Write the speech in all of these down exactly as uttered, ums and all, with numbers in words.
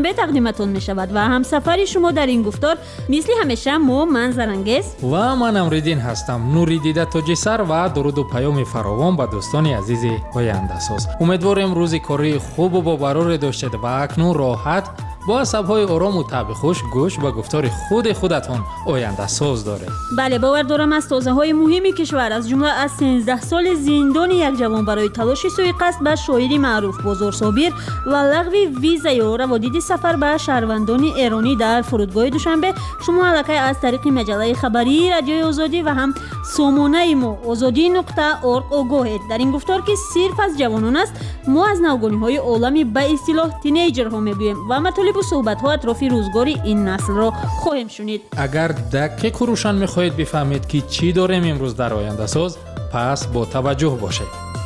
شنبه تقدیمتون می شود و همسفری شما در این گفتار مثل همیشه ما منظرانگیز و من امریدین هستم. نوریدیده تاجسر و درود و پیام فراوان به دوستان عزیز آینده ساز. امیدوارم روزی کاری خوب و با برار داشته و اکنون راحت با عصب‌های آرام و طبع خوش گوش و گفتار خود خودتان آینده ساز داره. بله، باور دارم از تازه‌های مهمی کشور از جمله از سیزده سال زندان یک جوان برای تلاش سوءقصد به شاعری معروف بازار صابر و لغو ویزای او را و دید سفر به شهروندان ایرانی در فرودگاه دوشنبه شما علاقه از طریق مجله خبری رادیوی آزادی و هم سامانه ما آزادی نقطه اورگ آگاهید. در این گفتار که صرف از جوانان است، ما از نوگانی‌های عالمی به اصطلاح تینیجرها میگوییم و مطالب و صحبت‌ها اطراف روزگار این نسل را خواهیم شنید. اگر دقیق و روشن می‌خواهید بفهمید که چی داریم امروز در آینده ساز، پس با توجه باشید.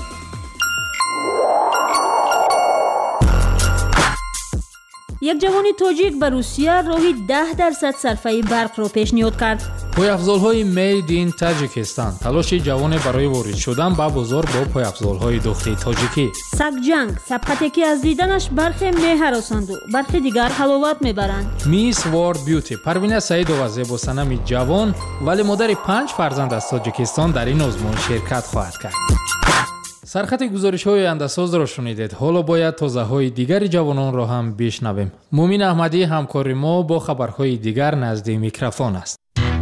یک جوان تاجیک به روسیه راهی ده درصد صرفه برق را پیشنهاد کرد. پایافزال‌های میید این تاجیکستان تلاش جوان برای وارد شدن به بازار با پایافزال‌های داخلی تاجیکی. سگجنگ سبقتی که از دیدنش برخی می‌هراسند و برخی دیگر حلاوت می‌برند. میس وارد بیوتی پروینه سعیدова زیبا صنم جوان ولی مادر پنج فرزند از تاجیکستان در این آزمون شرکت خواهد کرد. سرخط گزارش‌های اندساز را شنیدید. حالا باید تازه‌های دیگر جوانان را هم بشنویم. مومین احمدی همکار ما با خبرهای دیگر نزد میکروفون است.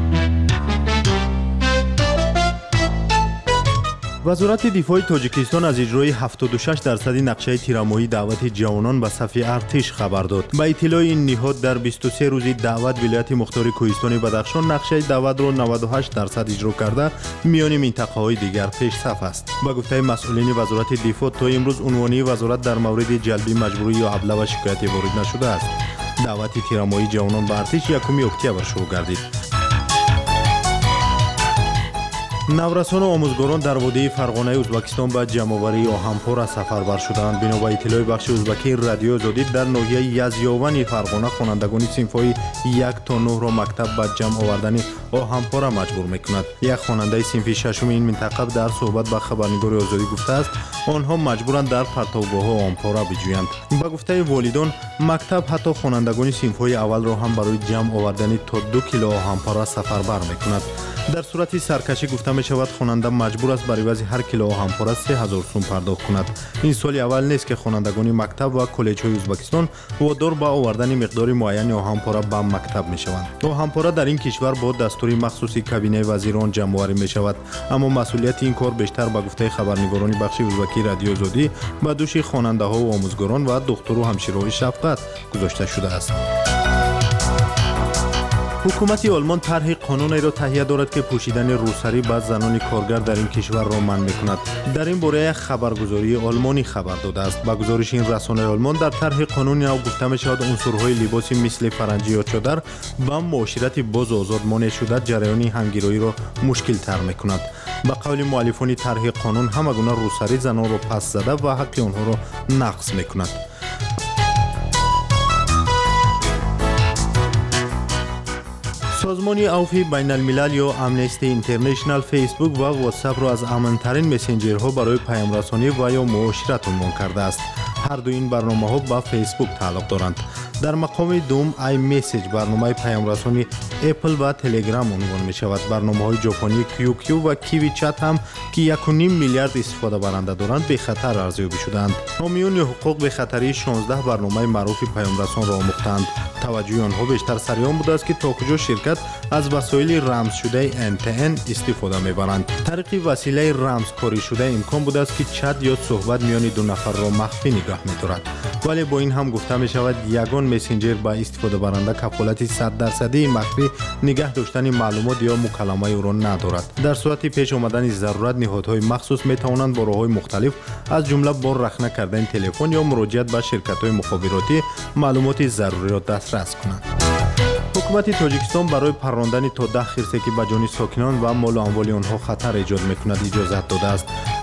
وزارت دفاع تاجیکستان از اجرای هفتاد و شش درصد نقشه تیرامایی دعوت جوانان به صف ارتش خبر داد. با اطلاع این نهاد در بیست و سه روز دعوت ولایت مختار کوهستان بدخشان نقشه دعوت را نود و هشت درصد اجرا کرده میان منطقه‌های دیگر پیش صف است. با گفته مسئولین وزارت دفاع تا امروز عنوانی وزارت در مورد جلبی مجبوری یا ابله و شکایتی وارد نشده است. دعوت تیرامایی جوانان به ارتش یکم اکتبر شروع گردید. نورسان و آموزگاران در وادی فرغانه ازبکستان به جمع‌آوری آهن‌پور سفر بر شدند. بنا به اطلاع بخش ازبکی رادیو آزادی در ناحیه یزیاون فرغانه خوانندگان صنف‌های یک تا نه را مکتب به جمع آوردن آهن‌پور مجبور می‌کند. یک خواننده صنف ششم این منطقه در صحبت با خبرنگار آزادی گفته است آنها مجبورند در پرتوگاه‌ها آهن‌پور بجویند. با گفته والدان مکتب حتی خوانندگان صنف‌های اول را هم برای جمع آوردن تا دو کیلو آهن‌پور سفر بر می‌کند. در صورت سرکشی گفته می شود خواننده مجبور است برای عوض هر کیلو آهن‌پور سه هزار سوم پرداخت کند. این سال اول نیست که خوانندگان مکتب و کالج‌های ازبکستان وادار به آوردن مقدار معین آهن‌پور به مکتب می شوند. آهن‌پور در این کشور با دستور مخصوصی کابینه وزیران جمع‌آوری می شود، اما مسئولیت این کار بیشتر به گفته خبرنگاران بخش ازبکی رادیو آزادی به دوش خواننده‌ها و آموزگاران و دکتر و همشیره‌های شفقت گذاشته شده است. حکومت آلمان طرح قانونی را تهیه دارد که پوشیدن روسری به زنان کارگر در این کشور را منع می‌کند. در این باره خبرگزاری آلمانی خبر داده است. با گزارش این رسانه آلمان در طرح قانون نو گفته می‌شود عنصرهای لباسی مثل فرنگی یا چادر با معاشرت باز و آزاد مانع شده جریان همگرایی را مشکل تر می‌کند. با قول مؤلفان طرح قانون همگونه روسری زنان را پس زده و حق آنها را نقض می‌کند. سازمان عفو بین الملل یا امنستی اینترنشنال فیسبوک و واتساپ را از امن‌ترین مسنجرها برای پیام رسانی و یا معاشرت عنوان کرده است. هر دو این برنامه‌ها با فیسبوک تعلق دارند. در مقام دوم آی مسیج برنامه پیام رسانی اپل و تلگرام عنوان می شود. برنامه‌های ژاپنی کیو کیو و کیوی چت هم که یک و نیم میلیارد استفاده برنده دارند به خطر ارزیابی شدند. حامیان حقوق به خطری شانزده برنامه معروف پیام رسان را آموختند. توجه آنها بیشتر سر آن بوده است که تا کجا شرکت از وسایل رمز شده ان تی ان استفاده می‌برند. طریق وسیله رمز کاری شده امکان بوده است که چت یا صحبت میان دو نفر را مخفی نگاه می‌دارد. ولی با این هم گفته می شود یگان مسنجر با استفاده برنده کفالت صد درصدی مخفی نگاه داشتن معلومات یا مکالمه او را ندارد. در صورت پیش آمدن ضرورت نهادهای مخصوص می توانند با راه‌های مختلف از جمله با رخنه کردن تلفن یا مراجعت به شرکت‌های مخابراتی معلومات ضروری را دسترس کنند. حکومت تاجیکستان برای پراندن تا ده خرسه که به جان ساکنان و مال و اموال آنها خطر ایجاد می‌کند اجازت داده است.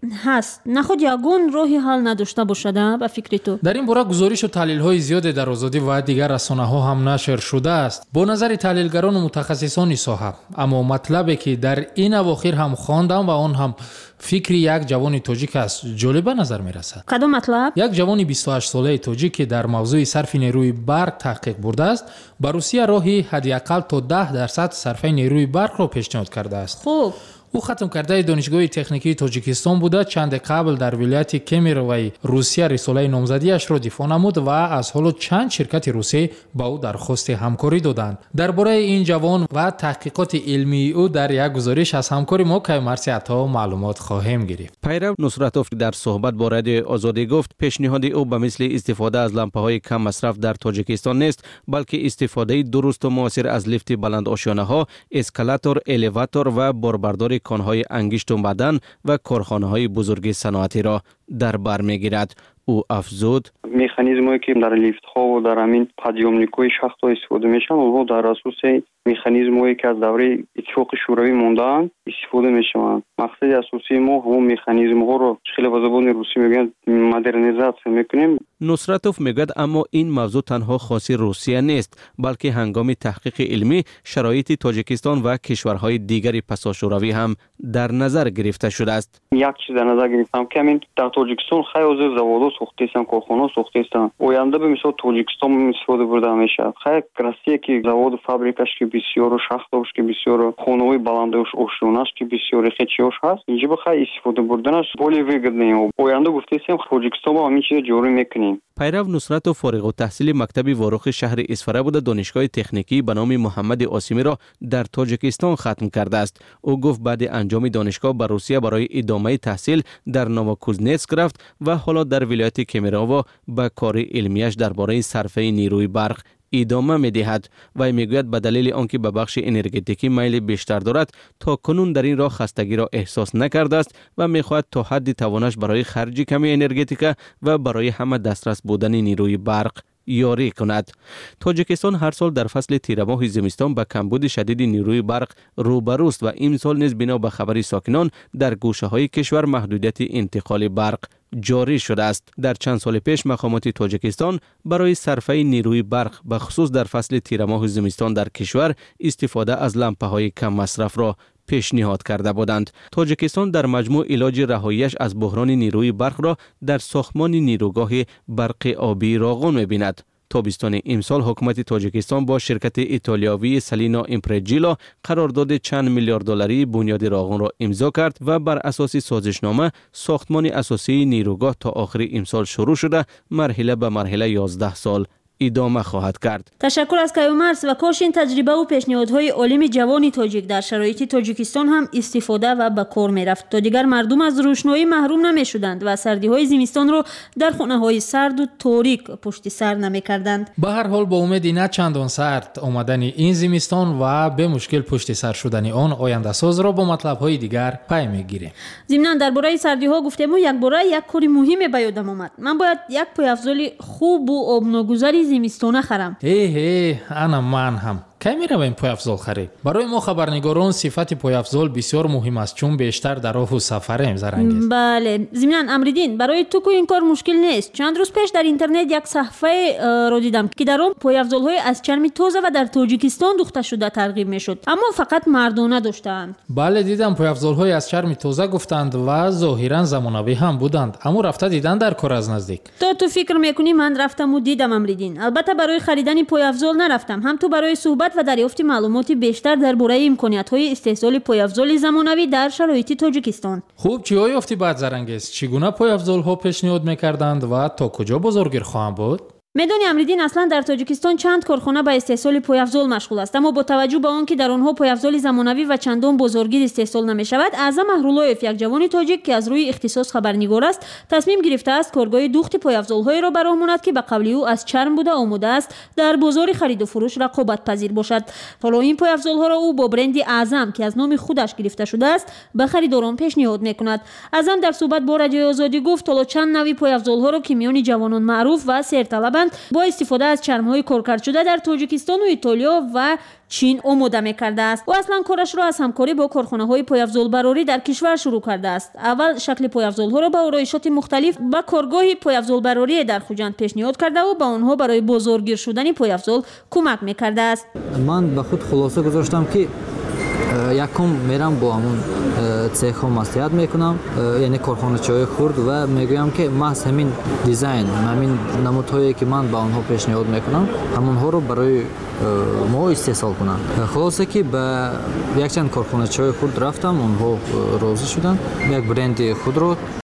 هست. نخود یگون راهی حل نداشته باشد به فکر تو؟ در این باره گزارش و تحلیل‌های زیاد در آزادی و دیگر رسانه‌ها هم نشر شده است با نظر تحلیلگران و متخصصان ساحه. اما مطلبی که در این اواخر هم خواندم و آن هم فکر یک جوان تاجیک است جالب به نظر می‌رسد. کدام مطلب؟ یک جوان بیست و هشت ساله تاجیک که در موضوع صرف نیروی برق تحقیق برده است به روسیه راهی حداقل تا ده درصد صرف نیروی برق را پیشنهاد کرده است. خوب. او ختم کرده دانشگاه تکنیکی تاجیکستان بوده. چند قبل در ولایت کمیروی روسیه رساله نامزدیش را دفاع نمود و از حال چند شرکت روسی با او درخواست همکاری دادند. درباره این جوان و تحقیقات علمی او در یک گزارش از همکار ما کیومرث عطا معلومات خواهیم گرفت. پیرو نصرتوف در صحبت با رادیو آزادی گفت پیشنهاد او به مثل استفاده از لامپ‌های کم مصرف در تاجیکستان نیست، بلکه استفاده درست و موثر از لیفت بلند آشیانه‌ها، اسکالاتور، الیواتور و باربردار کانهای انگشت و بدن و کارخانه‌های بزرگ صنعتی را در بر می‌گیرد. او افزود مکانیزمی که در لیفت ها و در همین پادیومنیک‌های شاخت ها استفاده میشن اونها در اساس مکانیزمی که از دوره اتفاق شوروی موندن استفاده میشن. مقصد اساسی ما همون مکانیزم ها رو خیلی به زبان روسی میگن مدرنیزاسیون میکنیم. نصرتوف میگوید اما این موضوع تنها خاصی روسیه نیست، بلکه هنگام تحقیق علمی شرایط تاجیکستان و کشورهای دیگری پساشوروی هم در نظر گرفته شده است. یک چیز در نظر گرفتم که همین در تاجیکستان خیلی از زوادها ساخته هستند، کارخانه‌ها ساخته هستند. آینده به مثال تاجیکستان استفاده برده میشه. خیلی راستی که زواد فابریکاش که بسیار و شاختاش که بسیار خانه‌های بلندش آشیانش که بسیار خیلیش هست. اینجا به خیلی استفاده بردنش بولی ویگدنه. آینده گفته هستیم تاجیکستان با همین چیز جوری میکنیم. پیرو نصرتوف فارغ التحصیل مکتب واروخ شهر اصفهان بود. دانشگاه تکنیکی به نام محمد عاصمی را در تاجیکستان ختم کرده است. او گفت بعد انجام دانشگاه به روسیه برای ادامه تحصیل در نووکوزنتسک رفت و حالا در ولایت کمیروو به کار علمیش درباره صرفه نیروی برق ادامه می‌دهد و میگوید به دلیل آنکه به بخش انرژتیکی میل بیشتر دارد تا کنون در این راه خستگی را احساس نکرده است و میخواهد تا حد توانش برای خرج کمی انرژتیک و برای همه دسترس بودن نیروی برق یاری کند. تاجیکستان هر سال در فصل تیر ماه زمستان به کمبود شدید نیروی برق روبروست و این سال نیز بنا به خبر ساکنان در گوشه‌های کشور محدودیت انتقال برق جاری شده است. در چند سال پیش مقامات تاجیکستان برای صرفه نیروی برق به خصوص در فصل تیر ماه زمستان در کشور استفاده از لامپ‌های کم مصرف را پیشنهاد کرده بودند. تاجیکستان در مجموع علاج رهاییش از بحران نیروی برق را در ساختمان نیروگاه برق آبی راغون می‌بیند. تابستان امسال حکومت تاجیکستان با شرکت ایتالیایی سلینا امپرجیلا قرارداد چند میلیارد دلاری بنیاد راغون را امضا کرد و بر اساس سازشنامه ساختمان اساسی نیروگاه تا آخر امسال شروع شده مرحله به مرحله یازده سال ادامه خواهد کرد. تشکر از کیومرث و کاش این تجربه و پیشنهادهای عالم جوانی تاجیک در شرایط تاجیکستان هم استفاده و به کار میرفت تا دیگر مردم از روشنایی محروم نمیشدند و سردی های زمستان رو در خانه های سرد و تاریک پشت سر نمیکردند. به هر حال با امید نه چندان سرد آمدن این زمستان و به مشکل پشت سر شدن آن آینده ساز را با مطلب های دیگر پی میگیریم. ضمن درباره سردی ها گفتم و یک باره یک کاری مهم به یادم آمد. من باید یک پایافزال خوب و آبناگذاری زمستانه خرم. هی هی انا من هم کی میرویم پایافزال خرید؟ برای ما خبرنگاران صفت پایافزال بسیار مهم است چون بیشتر در راه و سفریم زرنگیز. بله ضمن امریدین برای تو که این کار مشکل نیست. چند روز پیش در اینترنت یک صفحه را دیدم که در آن پایافزال های از چرم تازه و در تاجیکستان دوخته شده ترغیب میشد اما فقط مردانه داشتند. بله دیدم پایافزال های از چرم تازه گفتند و ظاهرا زمانوی هم بودند اما رفته دیدن در کار از نزدیک. تو تو فکر میکنی من رفتم و دیدم امریدین؟ البته برای خریدن پایافزال نرفتم، هم تو برای صحبت و دریافت معلومات بیشتر درباره امکانیت‌های استحصال پایافزال زمانوی در شرایط تاجیکستان. خوب چی یافتی بعد زرنگیز؟ چگونه پایافزال‌ها پیشنهاد می‌کردند و تا کجا بازارگیر خواهند بود؟ میدونی امریدین اصلا در تاجیکستان چند کارخانه به استحصال پایافزال مشغول است اما با توجه به آنکه در آنها پایافزال زمانوی و چندان بزرگی استحصال نمی‌شود اعظم اهرولایف یک جوان تاجیک که از روی اختصاص خبرنگار است تصمیم گرفته است کارگاه دوخت پایافزال‌های را براه ماند که به قول او از چرم بوده آماده است در بازار خرید و فروش رقابت پذیر باشد. حالا این پایافزال‌ها را او با برند اعظم که از نام خودش گرفته شده است به خریداران پیشنهاد می‌کند. اعظم در صحبت با رادیو آزادی گفت حالا چند نوع پایافزال‌ها را که میان جوانان معروف و سرطلب мешаванд бо истифода аз чармҳои коркардшуда дар тоҷикистону итолиё ва чин омода мекардааст. ӯ аслан корашро аз ҳамкорӣ бо корхонаҳои пойафзолбарорӣ дар кишвар шурӯъ кардааст. аввал шакли пойафзолҳоро ба ороишоти мухталиф ба коргоҳи пойафзолбарорие дар хуҷанд пешниҳод кардаву ба онҳо барои бозоргир шудани пойафзол кӯмак мекардааст. ман ба худ хулоса гузоштам ки якум мерам бо ҳамун цехҳо маслиҳат мекунам, яъне корхоначиҳои хурд, ва мегӯям ки маҳз ҳамин дизайн, ҳамин намудҳое ки ман ба онҳо пешниҳод мекунам, ҳамонҳоро барои мо истеҳсол кунам. Хулоса ки ба якчанд корхоначиҳои хурд рафтам, онҳо розӣ шуданд, як бренди худро